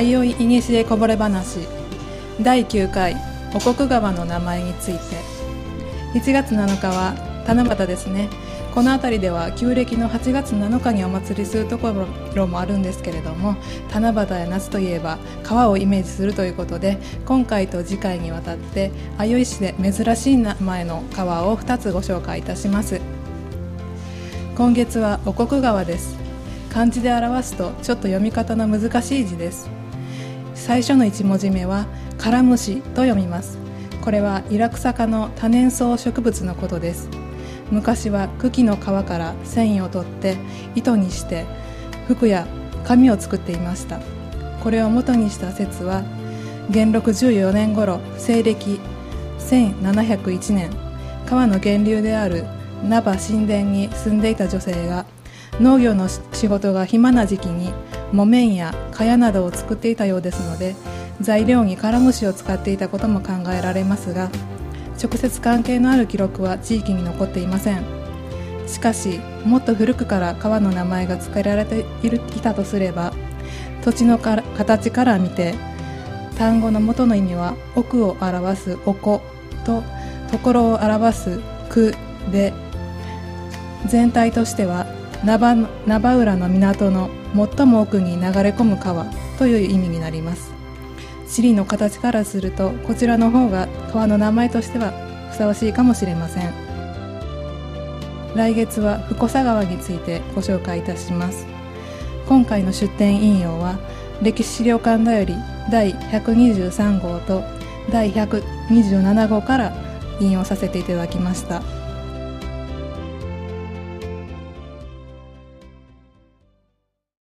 相生いにしえこぼれ話第9回お国川の名前について。1月7日は七夕ですね。この辺りでは旧暦の8月7日にお祭りするところもあるんですけれども、七夕や夏といえば川をイメージするということで、今回と次回にわたって相生市で珍しい名前の川を2つご紹介いたします。今月はお国川です。漢字で表すとちょっと読み方の難しい字です。最初の1文字目はカラムシと読みます。これはイラクサ科の多年草植物のことです。昔は茎の皮から繊維を取って糸にして服や紙を作っていました。これを元にした説は、元禄14年頃、西暦1701年、川の源流である名場神殿に住んでいた女性が農業の仕事が暇な時期に木綿や茅などを作っていたようですので、材料にカラムシを使っていたことも考えられますが、直接関係のある記録は地域に残っていません。しかし、もっと古くから川の名前が付けられていたとすれば、土地の形から見て、単語の元の意味は奥を表すおこと所を表すくで、全体としては名場浦の港の最も奥に流れ込む川という意味になります。地理の形からすると、こちらの方が川の名前としてはふさわしいかもしれません。来月はふこさ川についてご紹介いたします。今回の出典引用は歴史資料館だより第123号と第127号から引用させていただきました。